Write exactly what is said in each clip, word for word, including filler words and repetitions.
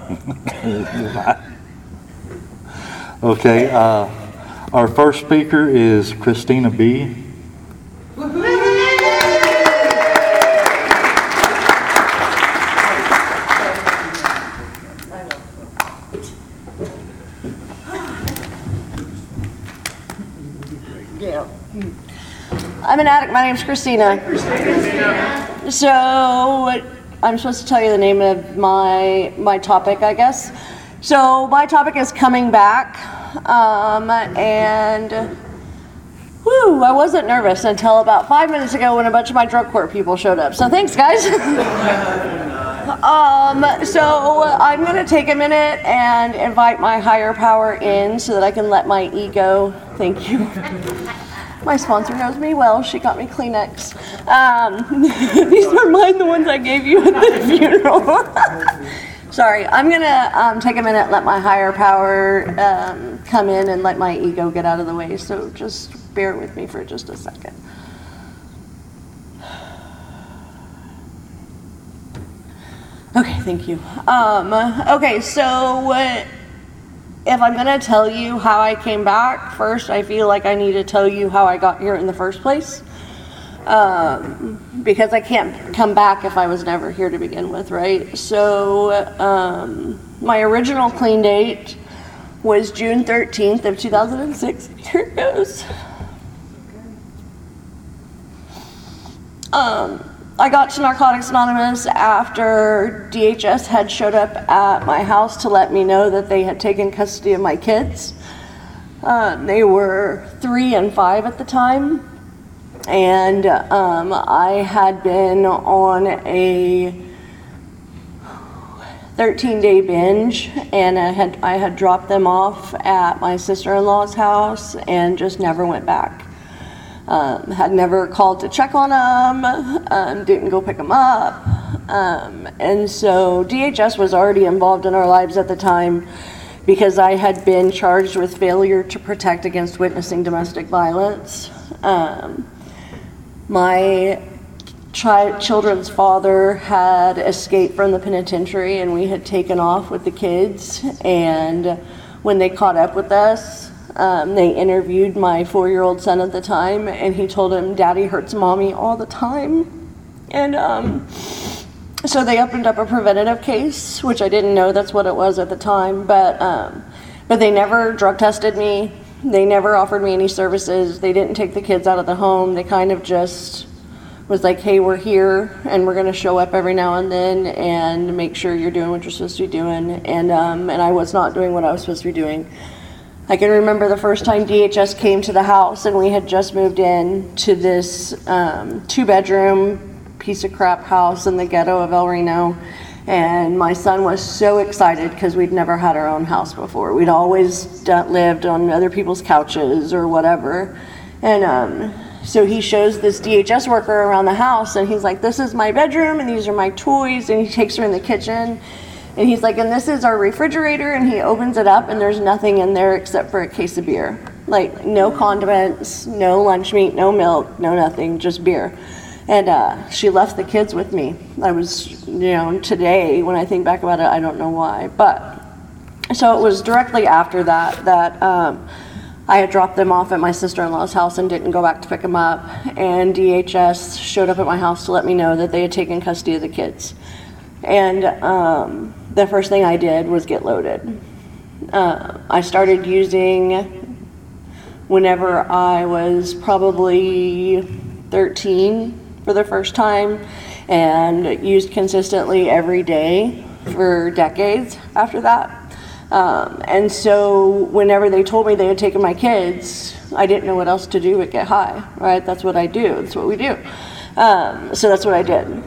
Okay, uh, our first speaker is Christina B. Yeah. I'm an addict. My name's Christina. Hi, Christina. So I'm supposed to tell you the name of my my topic, I guess. So my topic is coming back, um, and whew, I wasn't nervous until about five minutes ago when a bunch of my drug court people showed up. So thanks, guys. um, so I'm going to take a minute and invite my higher power in so that I can let my ego. Thank you. My sponsor knows me well. She got me Kleenex. Um, these are mine, the ones I gave you at the funeral. Sorry, I'm going to um, take a minute and let my higher power um, come in and let my ego get out of the way. So just bear with me for just a second. Okay, thank you. Um, okay, so uh, if I'm going to tell you how I came back, first I feel like I need to tell you how I got here in the first place. Um, because I can't come back if I was never here to begin with, right? So um, my original clean date was June thirteenth of two thousand six. Here it goes. Um, I got to Narcotics Anonymous after D H S had showed up at my house to let me know that they had taken custody of my kids. Uh, they were three and five at the time. And um, I had been on a thirteen-day binge, and I had I had dropped them off at my sister-in-law's house and just never went back. Um, had never called to check on them, um, didn't go pick them up. Um, and so D H S was already involved in our lives at the time because I had been charged with failure to protect against witnessing domestic violence. Um, My chi- children's father had escaped from the penitentiary, and we had taken off with the kids. And when they caught up with us, um, they interviewed my four-year-old son at the time, and he told him, "Daddy hurts mommy all the time." And um, so they opened up a preventative case, which I didn't know that's what it was at the time, but um, but they never drug tested me. They never offered me any services. They didn't take the kids out of the home. They kind of just was like, hey, we're here, and we're going to show up every now and then and make sure you're doing what you're supposed to be doing. And um, and I was not doing what I was supposed to be doing. I can remember the first time D H S came to the house, and we had just moved in to this um, two-bedroom piece of crap house in the ghetto of El Reno. And my son was so excited because we'd never had our own house before. We'd always done, lived on other people's couches or whatever. And um, so he shows this D H S worker around the house, and he's like, "This is my bedroom, and these are my toys." And he takes her in the kitchen, and he's like, "And this is our refrigerator." And he opens it up, and there's nothing in there except for a case of beer. Like, no condiments, no lunch meat, no milk, no nothing, just beer. And uh, she left the kids with me. I was, you know, today, when I think back about it, I don't know why. But, so it was directly after that that um, I had dropped them off at my sister-in-law's house and didn't go back to pick them up. And D H S showed up at my house to let me know that they had taken custody of the kids. And um, the first thing I did was get loaded. Uh, I started using whenever I was probably thirteen. For the first time, and used consistently every day for decades after that. Um, and so whenever they told me they had taken my kids, I didn't know what else to do but get high, right? That's what I do. That's what we do. Um, so that's what I did.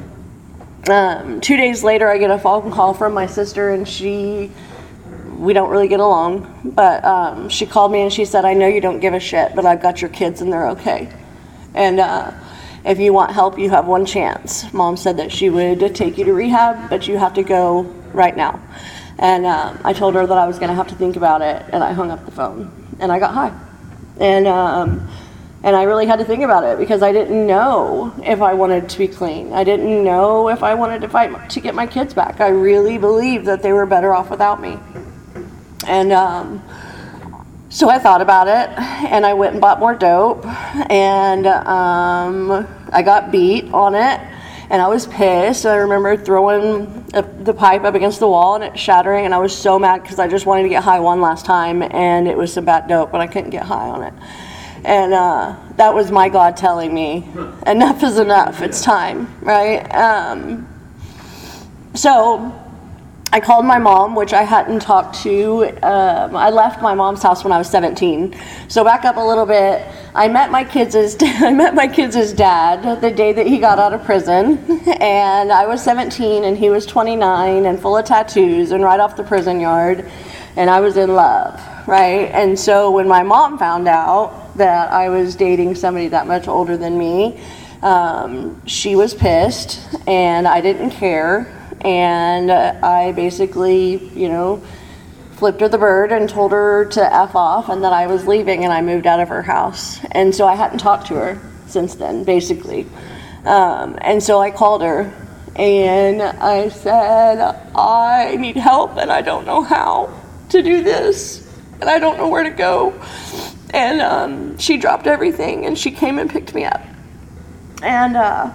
Um, two days later, I get a phone call from my sister, and she, we don't really get along, but um, she called me and she said, "I know you don't give a shit, but I've got your kids and they're okay. And uh, if you want help, you have one chance. Mom said that she would take you to rehab, but you have to go right now." And um, I told her that I was going to have to think about it, and I hung up the phone, and I got high. And um, And I really had to think about it because I didn't know if I wanted to be clean. I didn't know if I wanted to fight to get my kids back. I really believed that they were better off without me. And um, so I thought about it, and I went and bought more dope, and um, I got beat on it, and I was pissed. I remember throwing a, the pipe up against the wall and it shattering, and I was so mad because I just wanted to get high one last time, and it was some bad dope, but I couldn't get high on it. And uh, that was my God telling me, enough is enough, it's time, right? Um, so I called my mom, which I hadn't talked to. Um, I left my mom's house when I was seventeen. So back up a little bit, I met my kids' I met my kids' dad the day that he got out of prison, and I was seventeen and he was twenty-nine and full of tattoos and right off the prison yard, and I was in love, right? And so when my mom found out that I was dating somebody that much older than me, um, she was pissed, and I didn't care, and uh, I basically, you know, flipped her the bird and told her to F off and that I was leaving, and I moved out of her house. And so I hadn't talked to her since then, basically. Um, and so I called her, and I said, I need help, and I don't know how to do this, and I don't know where to go. And um, she dropped everything, and she came and picked me up. And uh,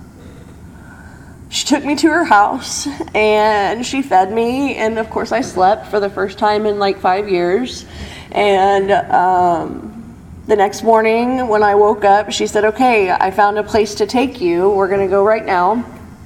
she took me to her house, and she fed me, and of course I slept for the first time in like five years. And um, the next morning when I woke up, she said, okay, I found a place to take you. We're going to go right now.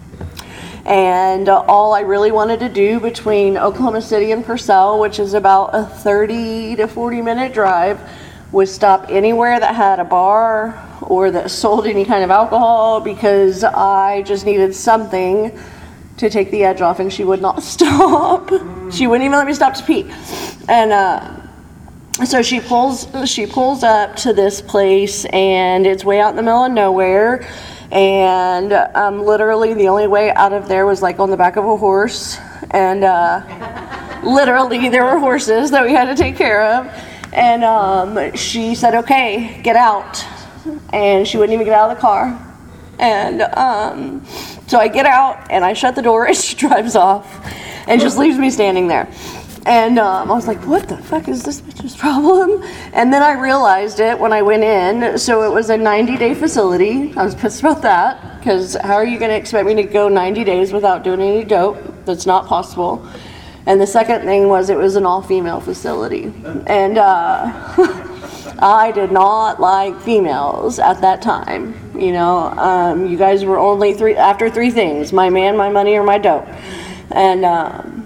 And uh, all I really wanted to do between Oklahoma City and Purcell, which is about a thirty to forty minute drive, was stop anywhere that had a bar or that sold any kind of alcohol, because I just needed something to take the edge off, and she would not stop. She wouldn't even let me stop to pee. And uh, so she pulls she pulls up to this place, and it's way out in the middle of nowhere. And um, literally the only way out of there was like on the back of a horse. And uh, literally there were horses that we had to take care of. And um, she said, okay, get out. And she wouldn't even get out of the car. And um, so I get out, and I shut the door, and she drives off and just leaves me standing there. And um, I was like, what the fuck is this bitch's problem? And then I realized it when I went in. So it was a ninety day facility. I was pissed about that, because how are you going to expect me to go ninety days without doing any dope? That's not possible. And the second thing was, it was an all-female facility. And uh, I did not like females at that time. You know, um, you guys were only three after three things: my man, my money, or my dope. And um,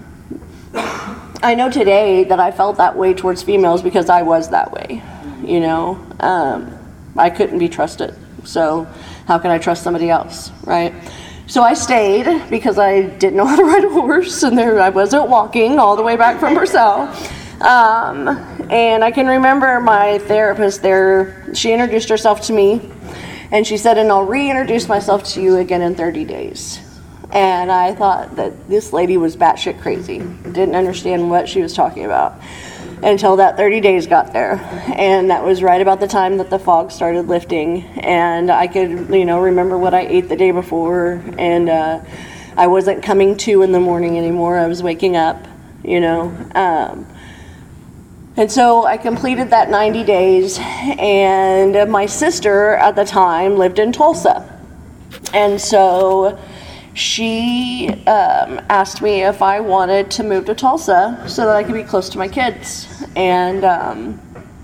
I know today that I felt that way towards females because I was that way. You know, um, I couldn't be trusted. So how can I trust somebody else, right? So I stayed because I didn't know how to ride a horse, and there I wasn't walking all the way back from Purcell. Um, and I can remember my therapist there, she introduced herself to me, and she said, and I'll reintroduce myself to you again in thirty days. And I thought that this lady was batshit crazy. Didn't understand what she was talking about until that thirty days got there. And that was right about the time that the fog started lifting. And I could, you know, remember what I ate the day before. And uh, I wasn't coming to in the morning anymore. I was waking up, you know. Um, and so I completed that ninety days. And my sister at the time lived in Tulsa. And so she um, asked me if I wanted to move to Tulsa so that I could be close to my kids. And um,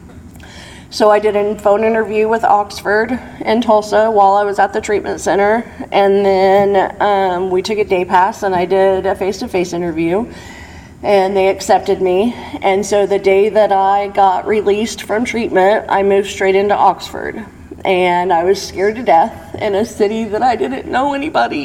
so I did a phone interview with Oxford in Tulsa while I was at the treatment center. And then um, we took a day pass, and I did a face-to-face interview, and they accepted me. And so the day that I got released from treatment, I moved straight into Oxford. And I was scared to death in a city that I didn't know anybody.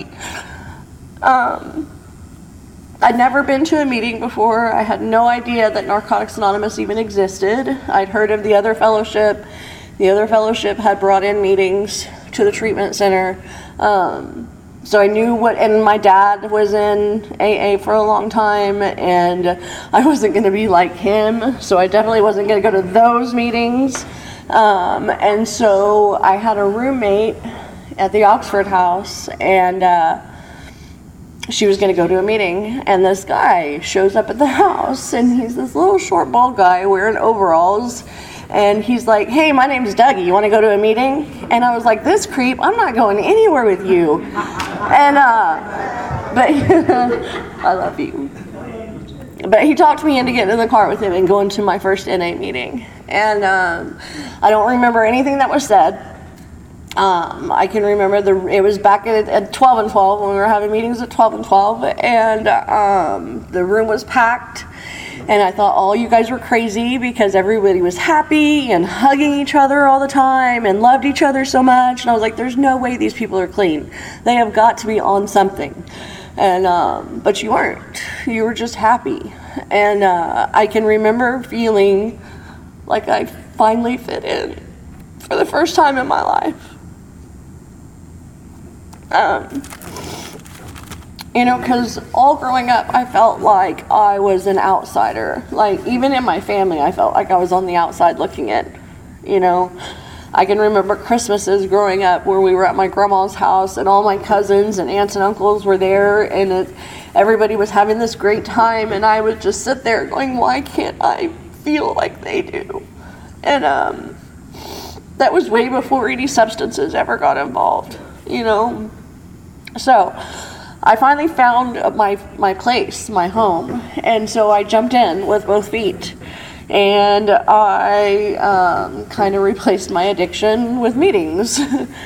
Um, I'd never been to a meeting before. I had no idea that Narcotics Anonymous even existed. I'd heard of the other fellowship. The other fellowship had brought in meetings to the treatment center. Um, so I knew what, and my dad was in A A for a long time, and I wasn't going to be like him. So I definitely wasn't going to go to those meetings. Um, and so I had a roommate at the Oxford House, and uh, she was going to go to a meeting, and this guy shows up at the house, and he's this little short bald guy wearing overalls, and he's like, hey, my name's Dougie, you want to go to a meeting? And I was like, this creep, I'm not going anywhere with you. And uh, but I love you. But he talked me into getting in the car with him and going to my first N A meeting. And um, I don't remember anything that was said. Um, I can remember the it was back at, at twelve and twelve when we were having meetings at twelve and twelve, and um, the room was packed. And I thought all you guys were crazy because everybody was happy and hugging each other all the time and loved each other so much. And I was like, there's no way these people are clean. They have got to be on something. And um, but you weren't. You were just happy. And uh, I can remember feeling like I finally fit in for the first time in my life. Um, you know, because all growing up, I felt like I was an outsider. Like, even in my family, I felt like I was on the outside looking in, you know. I can remember Christmases growing up where we were at my grandma's house and all my cousins and aunts and uncles were there, and it, everybody was having this great time, and I would just sit there going, why can't I feel like they do? And um, that was way before any substances ever got involved, you know. So I finally found my my place, my home, and so I jumped in with both feet. And I um, kind of replaced my addiction with meetings.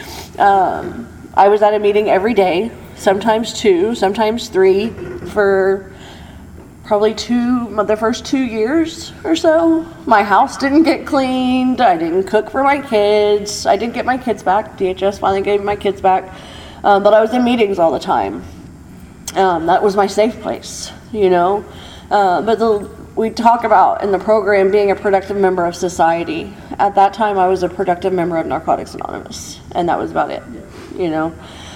um, I was at a meeting every day, sometimes two, sometimes three, for probably two, the first two years or so. My house didn't get cleaned. I didn't cook for my kids. I didn't get my kids back. D H S finally gave me my kids back. Um, but I was in meetings all the time. Um, that was my safe place, you know. Uh, but the we talk about in the program being a productive member of society. At that time, I was a productive member of Narcotics Anonymous, and that was about it, you know.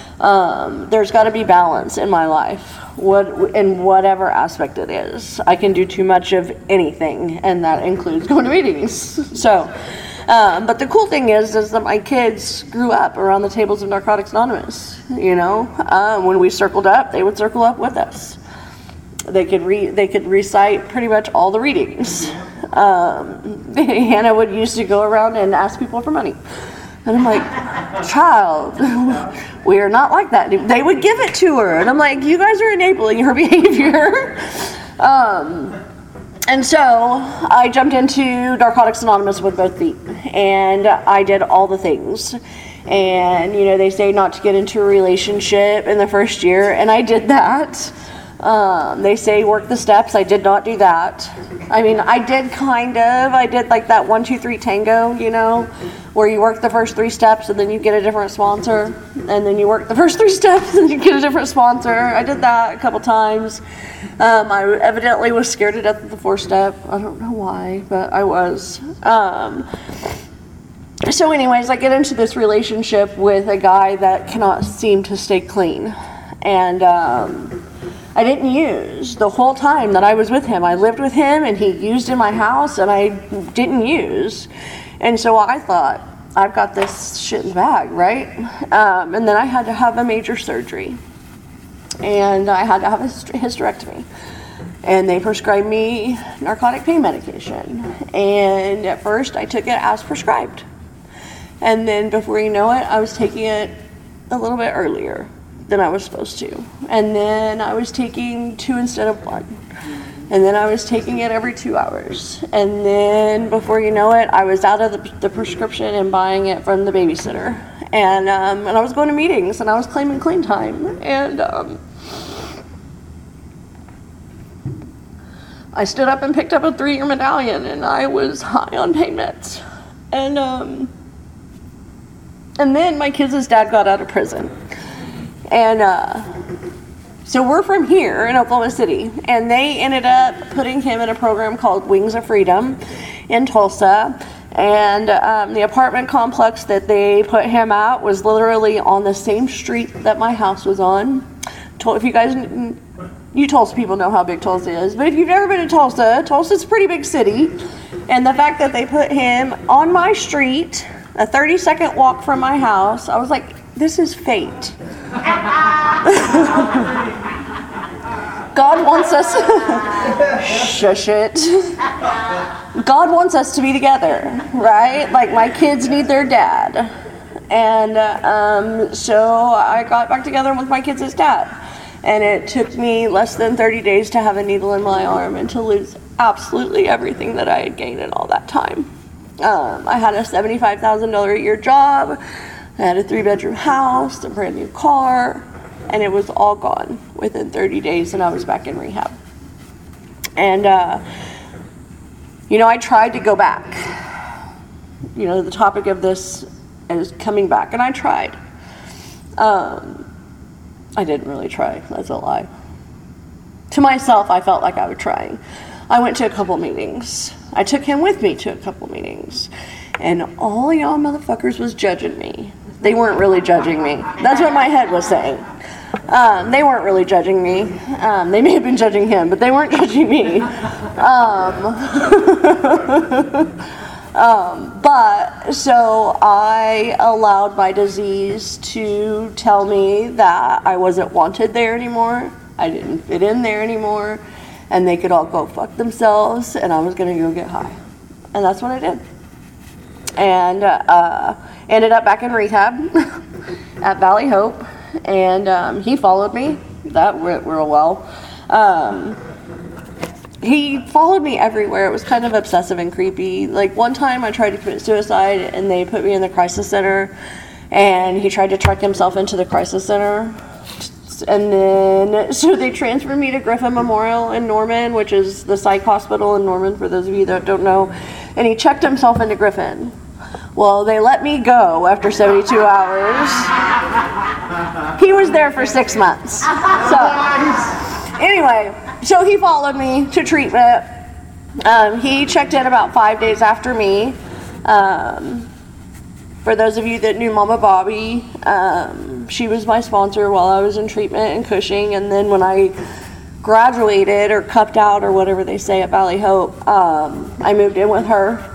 Um, there's got to be balance in my life, what in whatever aspect it is. I can do too much of anything, and that includes going to meetings. So, um, but the cool thing is, is that my kids grew up around the tables of Narcotics Anonymous, you know. Um, when we circled up, they would circle up with us. They could re they could recite pretty much all the readings. Um, Hannah would used to go around and ask people for money, and I'm like, child, we are not like that. They would give it to her, and I'm like, you guys are enabling her behavior. um, and so I jumped into Narcotics Anonymous with both feet, and I did all the things. And you know, they say not to get into a relationship in the first year, and I did that. Um, they say work the steps. I did not do that. I mean, I did kind of. I did like that one, two, three tango, you know, where you work the first three steps and then you get a different sponsor. And then you work the first three steps and you get a different sponsor. I did that a couple times. Um, I evidently was scared to death of the fourth step. I don't know why, but I was. Um, so anyways, I get into this relationship with a guy that cannot seem to stay clean. And um, I didn't use the whole time that I was with him. I lived with him, and he used in my house, and I didn't use. And so I thought, I've got this shit in the bag, right? Um, and then I had to have a major surgery, and I had to have a hysterectomy. And they prescribed me narcotic pain medication. And at first, I took it as prescribed. And then before you know it, I was taking it a little bit earlier than I was supposed to. And then I was taking two instead of one. And then I was taking it every two hours. And then before you know it, I was out of the, the prescription and buying it from the babysitter. And um, and I was going to meetings, and I was claiming clean time. And um, I stood up and picked up a three-year medallion, and I was high on pain meds. And um, and then my kids' dad got out of prison. And uh, so we're from here in Oklahoma City, and they ended up putting him in a program called Wings of Freedom in Tulsa. And um, the apartment complex that they put him at was literally on the same street that my house was on. If you guys, you Tulsa people know how big Tulsa is, but if you've never been to Tulsa, Tulsa's a pretty big city. And the fact that they put him on my street, a thirty second walk from my house, I was like, this is fate. God wants us, shush it. God wants us to be together, right? Like, my kids need their dad. And um, so I got back together with my kids' dad. And it took me less than thirty days to have a needle in my arm and to lose absolutely everything that I had gained in all that time. Um, I had a seventy-five thousand dollars a year job. I had a three-bedroom house, a brand new car, and it was all gone within thirty days, and I was back in rehab. And, uh, you know, I tried to go back. You know, the topic of this is coming back, and I tried. Um, I didn't really try, that's a lie. To myself, I felt like I was trying. I went to a couple meetings. I took him with me to a couple meetings. And all y'all motherfuckers was judging me. They weren't really judging me. That's what my head was saying. Um, they weren't really judging me. Um, they may have been judging him, but they weren't judging me. Um, um, but so I allowed my disease to tell me that I wasn't wanted there anymore. I didn't fit in there anymore. And they could all go fuck themselves, and I was going to go get high. And that's what I did. And uh, ended up back in rehab at Valley Hope. And um, he followed me. That went real well. Um, he followed me everywhere. It was kind of obsessive and creepy. Like, one time I tried to commit suicide, and they put me in the crisis center. And he tried to truck himself into the crisis center. And then, so they transferred me to Griffin Memorial in Norman, which is the psych hospital in Norman, for those of you that don't know. And he checked himself into Griffin. Well, they let me go after seventy-two hours. He was there for six months. So, anyway, so he followed me to treatment. Um, he checked in about five days after me. Um, for those of you that knew Mama Bobby, um, she was my sponsor while I was in treatment in Cushing. And then when I graduated or cupped out or whatever they say at Valley Hope, um, I moved in with her.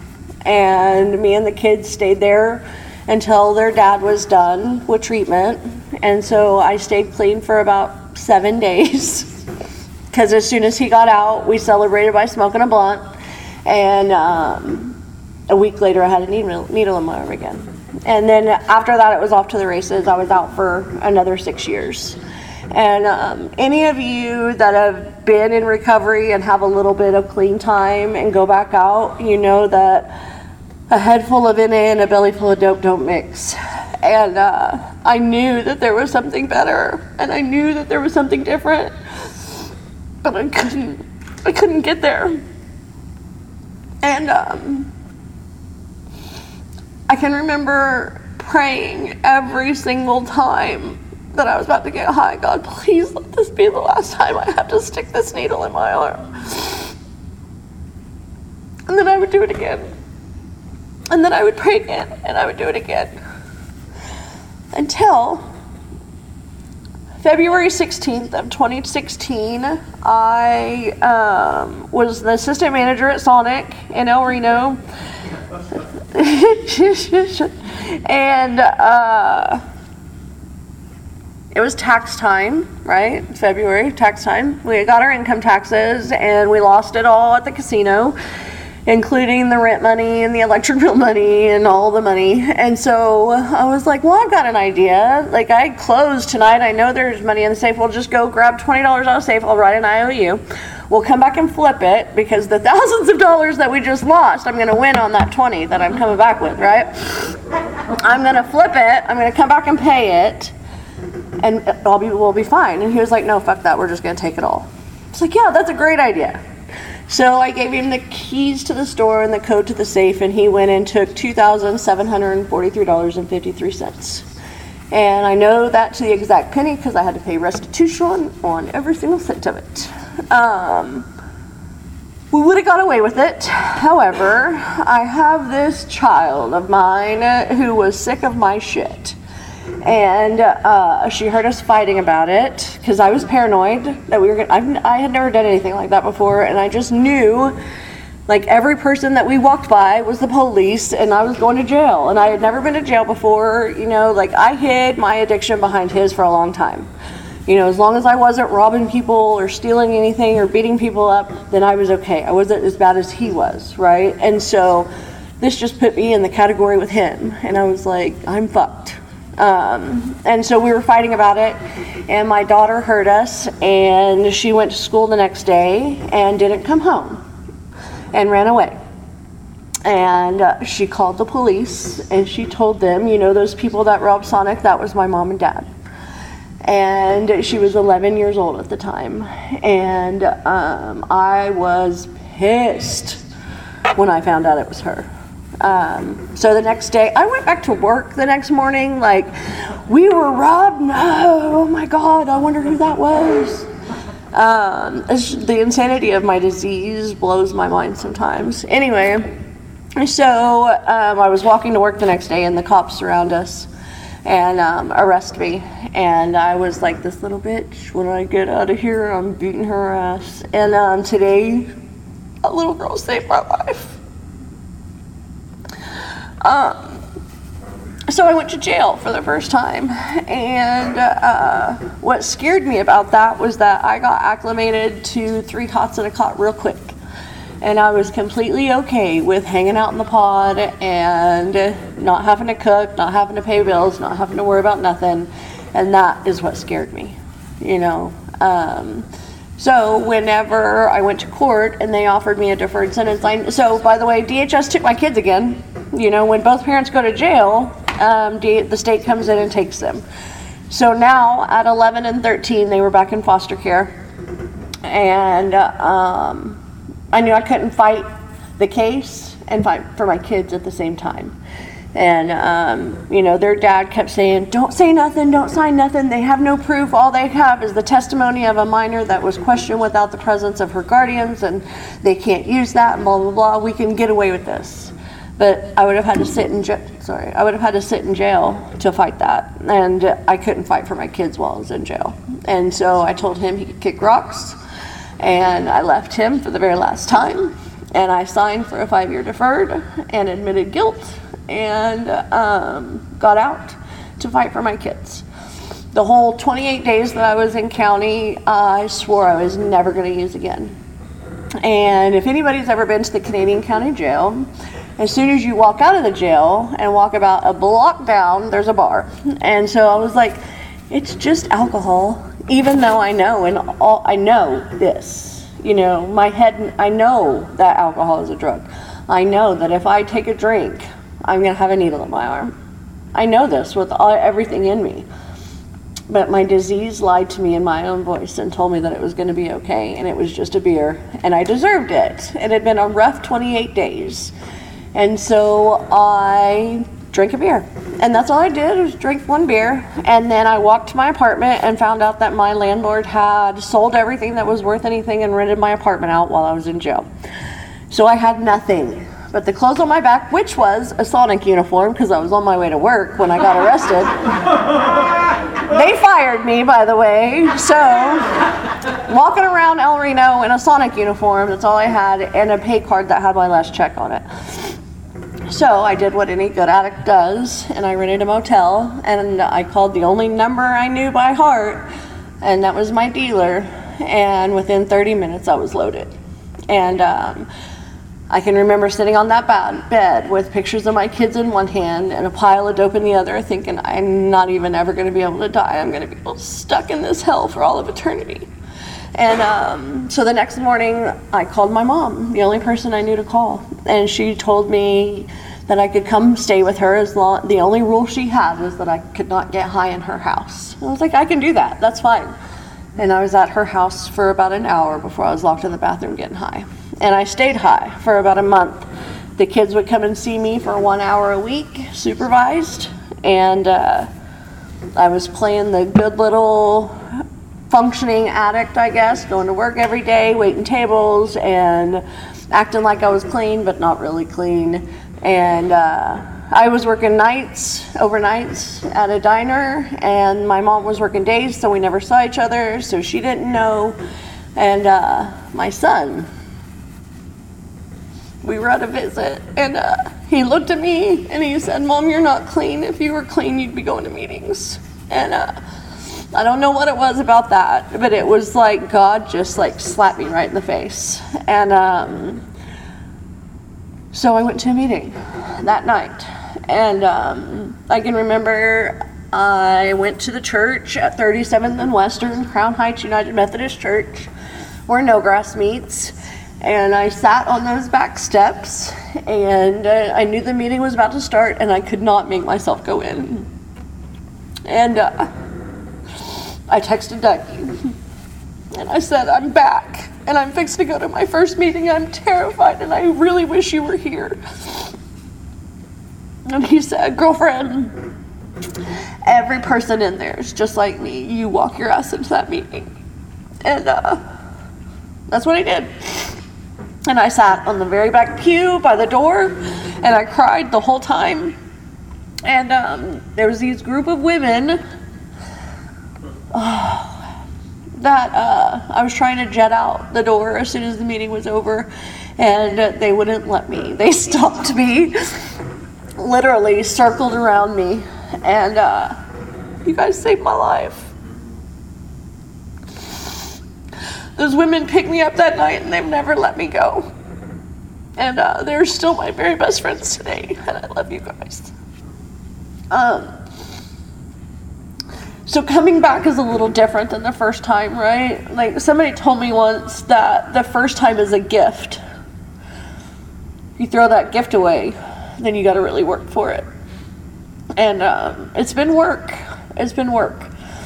And me and the kids stayed there until their dad was done with treatment. And so I stayed clean for about seven days. Because as soon as he got out, we celebrated by smoking a blunt. And um, a week later, I had a needle, needle in my arm again. And then after that, it was off to the races. I was out for another six years. And um, any of you that have been in recovery and have a little bit of clean time and go back out, you know that a head full of N A and a belly full of dope don't mix. And uh, I knew that there was something better, and I knew that there was something different, but I couldn't, I couldn't get there. And um, I can remember praying every single time that I was about to get high, God, please let this be the last time I have to stick this needle in my arm. And then I would do it again. And then I would pray again, and I would do it again. Until February sixteenth of twenty sixteen, I um, was the assistant manager at Sonic in El Reno. And uh, it was tax time, right? February, tax time. We got our income taxes, and we lost it all at the casino, including the rent money and the electric bill money and all the money. And so I was like, well, I've got an idea. Like, I closed tonight. I know there's money in the safe. We'll just go grab twenty dollars out of the safe. I'll write an I O U. We'll come back and flip it, because the thousands of dollars that we just lost, I'm going to win on that twenty that I'm coming back with, right? I'm going to flip it. I'm going to come back and pay it, and I'll be, we'll be fine. And he was like, no, fuck that. We're just going to take it all. It's like, yeah, that's a great idea. So I gave him the keys to the store and the code to the safe, and he went and took two thousand seven hundred forty-three dollars and fifty-three cents. And I know that to the exact penny because I had to pay restitution on every single cent of it. Um, we would have got away with it. However, I have this child of mine who was sick of my shit. And uh, she heard us fighting about it because I was paranoid that we were gonna, I've, I had never done anything like that before, and I just knew Like every person that we walked by was the police, and I was going to jail, and I had never been to jail before. You know, like I hid my addiction behind his for a long time. You know, as long as I wasn't robbing people or stealing anything or beating people up, then I was okay. I wasn't as bad as he was, right? And so this just put me in the category with him, and I was like, I'm fucked. Um, and so we were fighting about it, and my daughter heard us, and she went to school the next day and didn't come home and ran away. And uh, she called the police, and she told them, you know, those people that robbed Sonic, that was my mom and dad. And she was eleven years old at the time. And um, I was pissed when I found out it was her. Um, so the next day, I went back to work the next morning, like, we were robbed? No, oh my God, I wonder who that was. Um, the insanity of my disease blows my mind sometimes. Anyway, so um, I was walking to work the next day, and the cops surround us and um, arrest me. And I was like, this little bitch, when I get out of here, I'm beating her ass. And um, today, a little girl saved my life. Um, so I went to jail for the first time, and uh, what scared me about that was that I got acclimated to three cots and a cot real quick, and I was completely okay with hanging out in the pod and not having to cook, not having to pay bills, not having to worry about nothing, and that is what scared me, you know. Um, So whenever I went to court and they offered me a deferred sentence, I, so by the way, D H S took my kids again. You know, when both parents go to jail, um, D, the state comes in and takes them. So now at eleven and thirteen, they were back in foster care. And um, I knew I couldn't fight the case and fight for my kids at the same time. And, um, you know, their dad kept saying, don't say nothing, don't sign nothing. They have no proof. All they have is the testimony of a minor that was questioned without the presence of her guardians, and they can't use that, and blah, blah, blah. We can get away with this. But I would have had to sit in jail, sorry, I would have had to sit in jail to fight that. And I couldn't fight for my kids while I was in jail. And so I told him he could kick rocks, and I left him for the very last time. And I signed for a five-year deferred and admitted guilt, and um, got out to fight for my kids. The whole twenty-eight days that I was in county, I swore I was never going to use again. And if anybody's ever been to the Canadian County Jail, as soon as you walk out of the jail and walk about a block down, there's a bar. And so I was like, it's just alcohol, even though I know, and all, I know this. You know, my head, I know that alcohol is a drug. I know that if I take a drink, I'm going to have a needle in my arm. I know this with all, everything in me. But my disease lied to me in my own voice and told me that it was going to be okay, and it was just a beer, and I deserved it. It had been a rough twenty-eight days. And so I drank a beer. And that's all I did, was drink one beer. And then I walked to my apartment and found out that my landlord had sold everything that was worth anything and rented my apartment out while I was in jail. So I had nothing but the clothes on my back, which was a Sonic uniform, because I was on my way to work when I got arrested. They fired me, by the way. So walking around El Reno in a Sonic uniform, that's all I had, and a pay card that had my last check on it. So I did what any good addict does, and I rented a motel, and I called the only number I knew by heart, and that was my dealer, and within thirty minutes I was loaded. And um, I can remember sitting on that bed with pictures of my kids in one hand and a pile of dope in the other, thinking I'm not even ever going to be able to die. I'm going to be stuck in this hell for all of eternity. And um, so the next morning, I called my mom, the only person I knew to call. And she told me that I could come stay with her as long, the only rule she had was that I could not get high in her house. I was like, I can do that, that's fine. And I was at her house for about an hour before I was locked in the bathroom getting high. And I stayed high for about a month. The kids would come and see me for one hour a week, supervised. And uh, I was playing the good little functioning addict, I guess, going to work every day, waiting tables, and acting like I was clean, but not really clean. And uh, I was working nights, overnights at a diner, and my mom was working days, so we never saw each other, so she didn't know. And uh, my son, we were at a visit, and uh, he looked at me and he said, "Mom, you're not clean. If you were clean, you'd be going to meetings." And uh, I don't know what it was about that, but it was like God just like slapped me right in the face. And um, so I went to a meeting that night, and um, I can remember I went to the church at thirty-seventh and Western, Crown Heights United Methodist Church, where No Grass meets. And I sat on those back steps, and uh, I knew the meeting was about to start, and I could not make myself go in. And uh, I texted Dougie, and I said, "I'm back, and I'm fixed to go to my first meeting. I'm terrified, and I really wish you were here." And he said, "Girlfriend, every person in there is just like me. You walk your ass into that meeting." And uh, that's what I did. And I sat on the very back pew by the door, and I cried the whole time. And um, there was these group of women oh, that uh, I was trying to jet out the door as soon as the meeting was over, and they wouldn't let me. They stopped me, literally circled around me, and uh, you guys saved my life. Those women picked me up that night, and they've never let me go. And uh, they're still my very best friends today, and I love you guys. Um, so coming back is a little different than the first time, right? Like somebody told me once that the first time is a gift. You throw that gift away, then you got to really work for it. And um, it's been work. It's been work.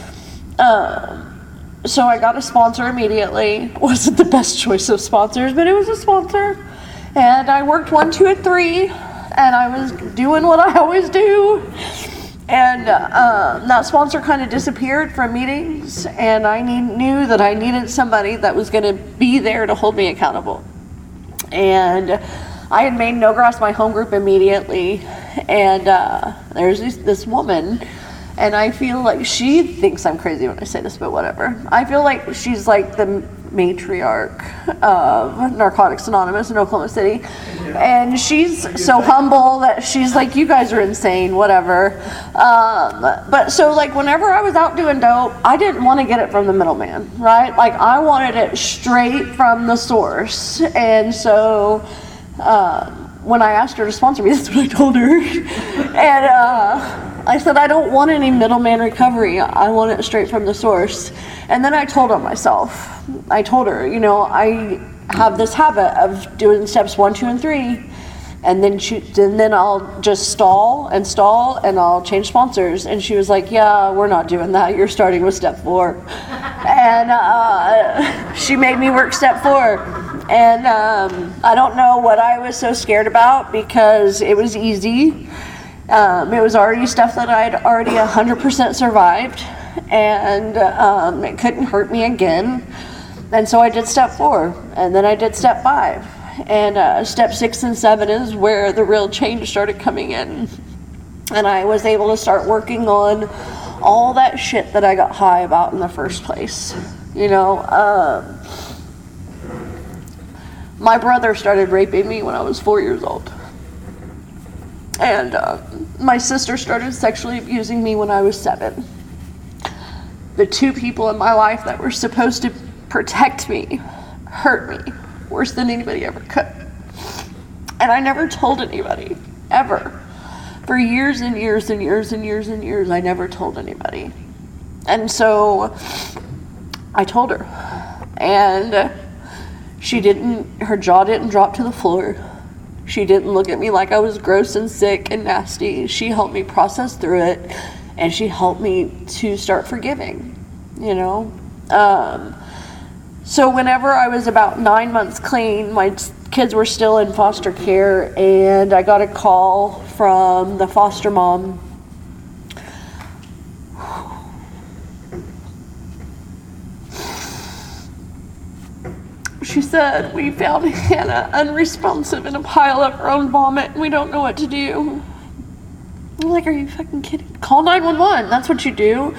Um, So I got a sponsor immediately. Wasn't the best choice of sponsors, but it was a sponsor. And I worked one, two, and three, and I was doing what I always do. And uh, that sponsor kind of disappeared from meetings, and I need, knew that I needed somebody that was going to be there to hold me accountable. And I had made No Grass my home group immediately, and uh, there's this, this woman. And I feel like she thinks I'm crazy when I say this, but whatever. I feel like she's like the matriarch of Narcotics Anonymous in Oklahoma City. And she's so humble that she's like, "You guys are insane," whatever. Um, but so like whenever I was out doing dope, I didn't want to get it from the middleman, right? Like I wanted it straight from the source. And so um, when I asked her to sponsor me, that's what I told her. And uh, I said, "I don't want any middleman recovery. I want it straight from the source." And then I told her myself, I told her, you know, I have this habit of doing steps one, two, and three, and then she, and then I'll just stall and stall, and I'll change sponsors. And she was like, "Yeah, we're not doing that. You're starting with step four." And uh, she made me work step four. And um, I don't know what I was so scared about, because it was easy. Um, it was already stuff that I'd already one hundred percent survived, and um, it couldn't hurt me again. And so I did step four, and then I did step five. And uh, step six and seven is where the real change started coming in. And I was able to start working on all that shit that I got high about in the first place. You know, um, my brother started raping me when I was four years old. And uh, my sister started sexually abusing me when I was seven. The two people in my life that were supposed to protect me hurt me worse than anybody ever could. And I never told anybody, ever. For years and years and years and years and years, I never told anybody. And so I told her. And she didn't, her jaw didn't drop to the floor. She didn't look at me like I was gross and sick and nasty. She helped me process through it, and she helped me to start forgiving, you know. Um, so whenever I was about nine months clean, my kids were still in foster care, and I got a call from the foster mom. She said, "We found Hannah unresponsive in a pile of her own vomit, and we don't know what to do." I'm like, "Are you fucking kidding? Call nine one one. That's what you do."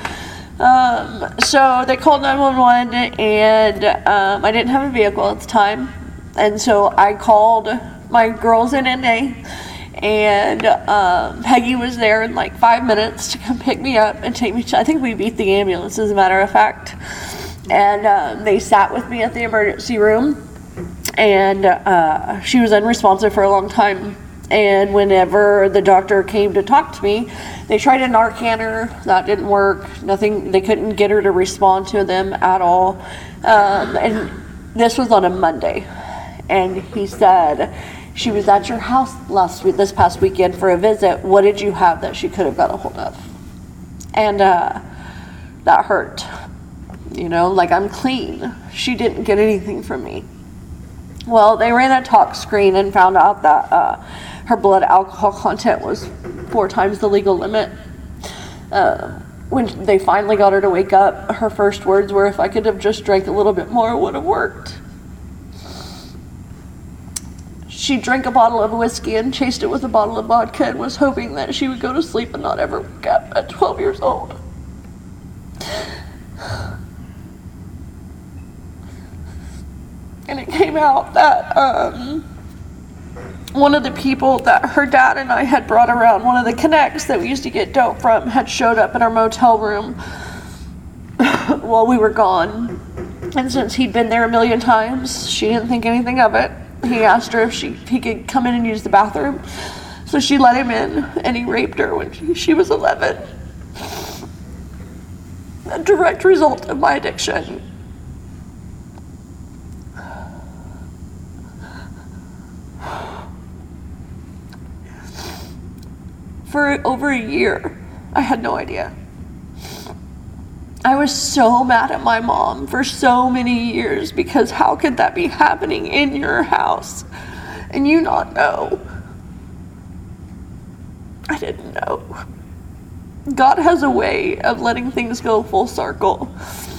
Um, so they called nine one one, and um, I didn't have a vehicle at the time. And so I called my girls in N A, and um, Peggy was there in like five minutes to come pick me up and take me to, I think we beat the ambulance as a matter of fact. And uh, they sat with me at the emergency room, and uh, she was unresponsive for a long time. And whenever the doctor came to talk to me, they tried to Narcan her. That didn't work. Nothing. They couldn't get her to respond to them at all. Um, and this was on a Monday. And he said, she was at your house last week, this past weekend for a visit. What did you have that she could have got a hold of? And uh, that hurt. You know, like, I'm clean. She didn't get anything from me. Well, they ran a tox screen and found out that uh, her blood alcohol content was four times the legal limit. Uh, when they finally got her to wake up, her first words were, if I could have just drank a little bit more, it would have worked. She drank a bottle of whiskey and chased it with a bottle of vodka and was hoping that she would go to sleep and not ever wake up at twelve years old. And it came out that um, one of the people that her dad and I had brought around, one of the connects that we used to get dope from, had showed up in our motel room while we were gone. And since he'd been there a million times, she didn't think anything of it. He asked her if she if he could come in and use the bathroom. So she let him in, and he raped her when she, she was eleven. A direct result of my addiction. For over a year, I had no idea. I was so mad at my mom for so many years, because how could that be happening in your house and you not know? I didn't know. God has a way of letting things go full circle.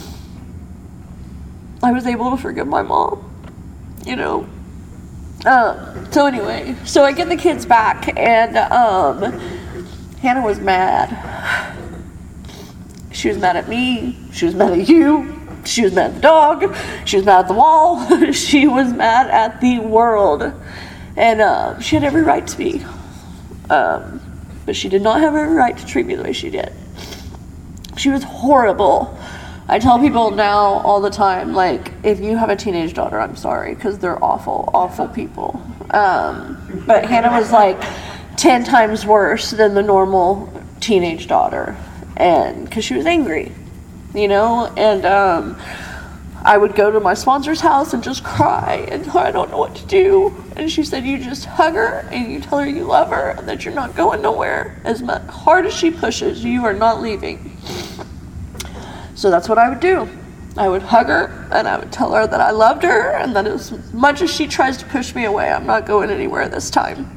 I was able to forgive my mom, you know. Um, so anyway, so I get the kids back, and um, Hannah was mad. She was mad at me. She was mad at you. She was mad at the dog. She was mad at the wall. She was mad at the world. And uh, she had every right to be. Um, but she did not have every right to treat me the way she did. She was horrible. I tell people now all the time, like, if you have a teenage daughter, I'm sorry, because they're awful, awful people. Um, but Hannah was like ten times worse than the normal teenage daughter. And because she was angry, you know, and um, I would go to my sponsor's house and just cry and I don't know what to do. And she said, you just hug her and you tell her you love her and that you're not going nowhere. As much, hard as she pushes, you are not leaving. So that's what I would do. I would hug her and I would tell her that I loved her and that as much as she tries to push me away, I'm not going anywhere this time.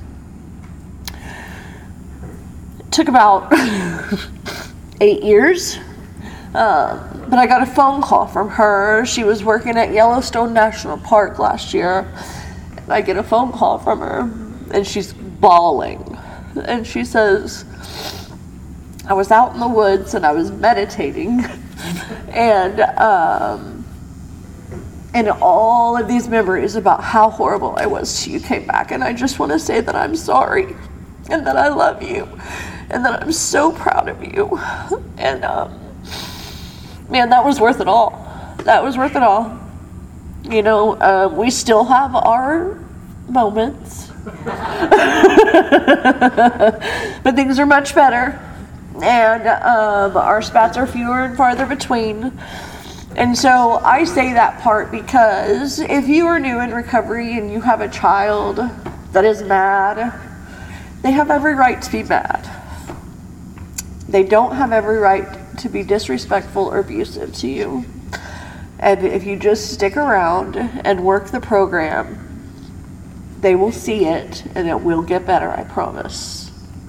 It took about eight years, uh, but I got a phone call from her. She was working at Yellowstone National Park last year. And I get a phone call from her, and she's bawling. And she says, I was out in the woods and I was meditating, and um, and all of these memories about how horrible I was to you came back, and I just want to say that I'm sorry, and that I love you, and that I'm so proud of you. And um, man, that was worth it all. That was worth it all. You know, uh, we still have our moments, but things are much better, and um, our spats are fewer and farther between. And so I say that part because if you are new in recovery and you have a child that is mad, they have every right to be mad. They don't have every right to be disrespectful or abusive to you. And if you just stick around and work the program, they will see it and it will get better, I promise.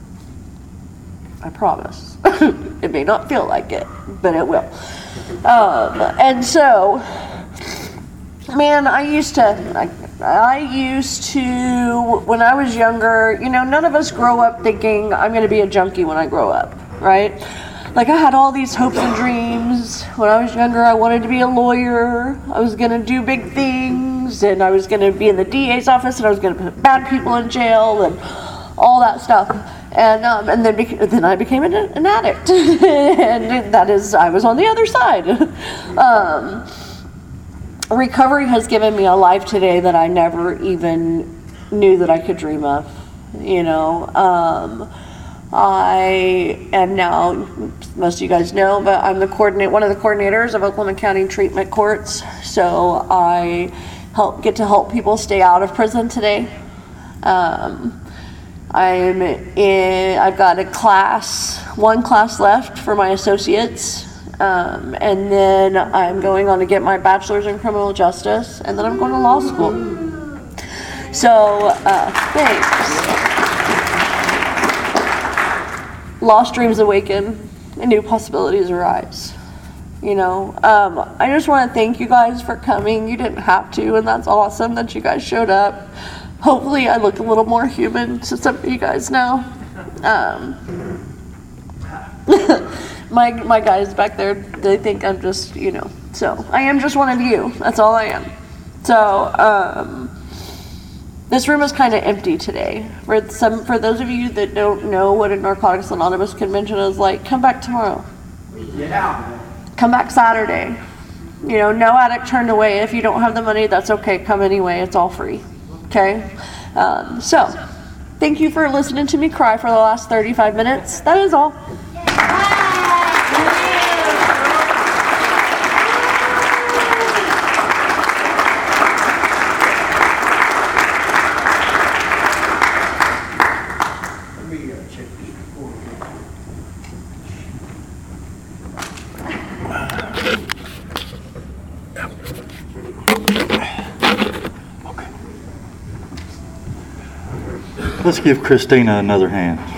I promise. It may not feel like it, but it will. Um, and so, man, I used to, I, I used to, when I was younger, you know, none of us grow up thinking I'm going to be a junkie when I grow up, right? Like, I had all these hopes and dreams. When I was younger, I wanted to be a lawyer. I was going to do big things. things, and I was going to be in the D A's office, and I was going to put bad people in jail, and all that stuff. And um, and then bec- then I became an, an addict, and that is, I was on the other side. um, recovery has given me a life today that I never even knew that I could dream of. You know, um, I am now, most of you guys know, but I'm the coordinate, one of the coordinators of Oklahoma County Treatment Courts. So I help get to help people stay out of prison today. Um, I'm in, I've got a class, one class left for my associates. Um, and then I'm going on to get my bachelor's in criminal justice, and then I'm going to law school. So, uh, thanks. Lost dreams awaken and new possibilities arise. You know, um, I just want to thank you guys for coming. You didn't have to, and that's awesome that you guys showed up. Hopefully I look a little more human to some of you guys now. Um, my, my guys back there, they think I'm just, you know, so I am just one of you. That's all I am. So, um, this room is kind of empty today. For some, for those of you that don't know what a Narcotics Anonymous convention is like, come back tomorrow. Yeah. Come back Saturday. You know, no addict turned away. If you don't have the money, that's okay. Come anyway. It's all free. Okay? Um, so, thank you for listening to me cry for the last thirty-five minutes. That is all. Let's give Christina another hand.